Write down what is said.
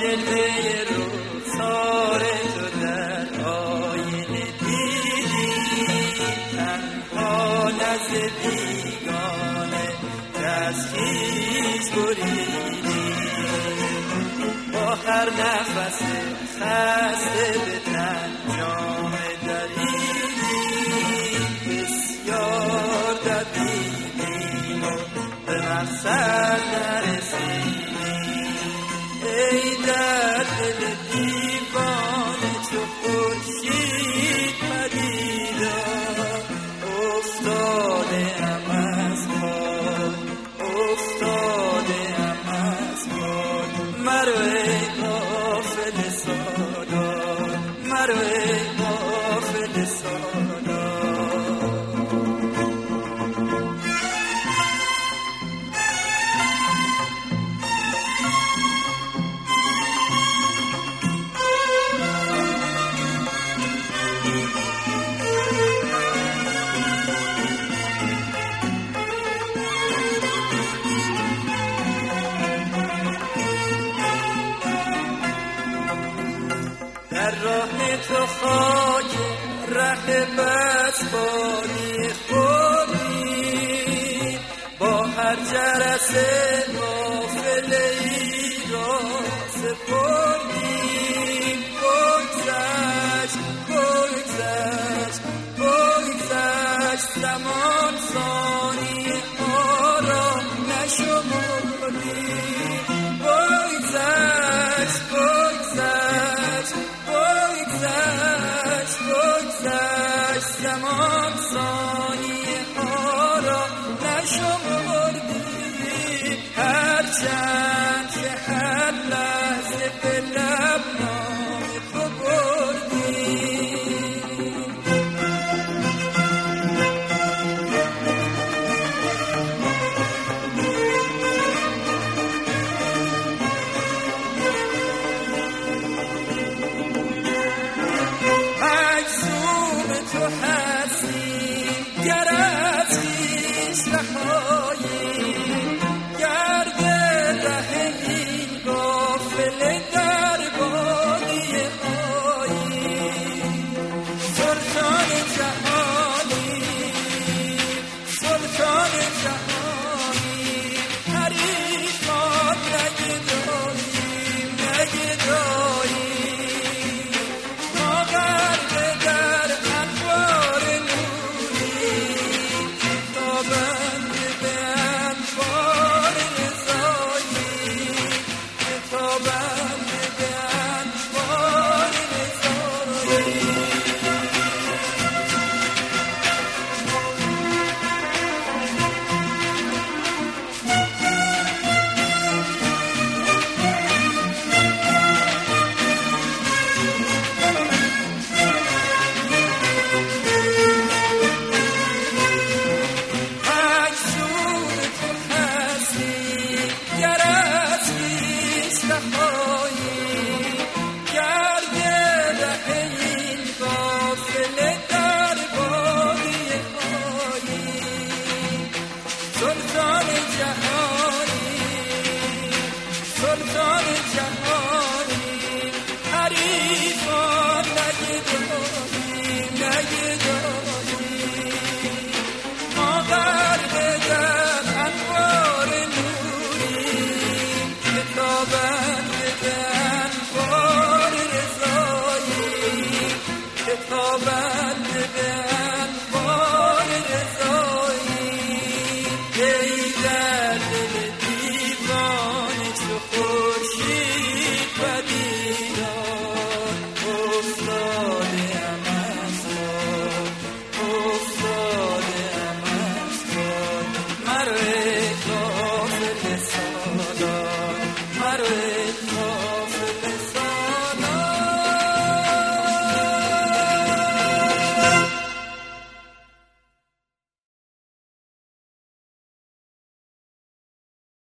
جلوه رخسار تو در آینه دیدیم، تنها نزد بیگانه که از خویش بریدیم. با هر نفس خسته به تن جامه دریدیم، بسیار دویدیم و به مقصد نرسیدیم. ای در دل دیوانه چو خورشید پدیدار، افتاده‌ام از پای، افتاده‌ام از پای. مرو ای غافل سالار، مرو ای غافل سالار. در راه تو خاک ره بسپاری خوردی، با هر جرس قافله‌ای را سپردیم. بگذشت بگذشت بگذشت زمان، ثانیه ها را نشمردیم. بگذشت بگذشت بگذشت بگذشت زمان، ثانیه ها را نشمردیم. هرچند که هر لحظه به لب نام تو بردیم. تو هستی گر از خویش رهایی، گرد ره این قافله در بادیه آیی. سلطان جهانی سلطان جهانی، حریفان نگداییم نگداییم. ما غرق در انوار نوری، کتابند به انوار رضایی، کتابند به انوار رضایی. سلطان جهانی سلطان جهانی، حریفان نگداییم نگداییم. ما غرق در انوار نوریم، کتابند به انوار رضایی، کتابند به انوار رضایی. ای در دل دیوانه چو خورشید پدیدار، افتاده‌ام از پای، افتاده‌ام از پای. مرو ای غافل سالار.